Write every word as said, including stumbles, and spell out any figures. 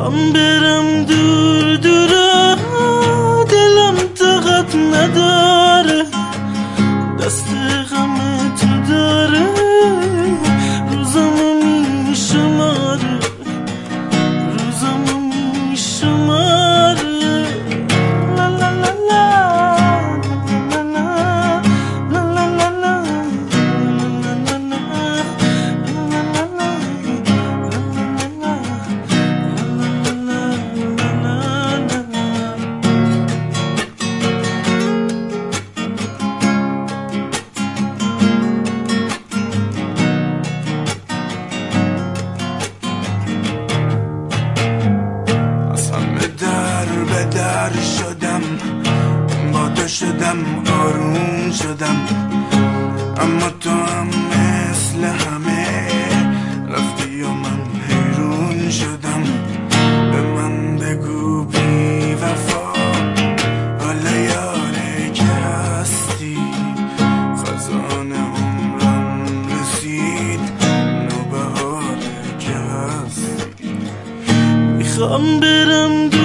میخوام برم دور دورا، دلم طاقت نداره، دست غم تو داره، روزامو میشماره، روزامو میشماره. لا لا لا لا لا لا لا لا لا در شدم، با تو شدم آروم شدم، اما تو هم مثل همه رفتی و من حیرون شدم. به من بگو بی وفا حالا یاره که هستی، خزان عمرم رسید نوبهاره که هستی. میخوام برم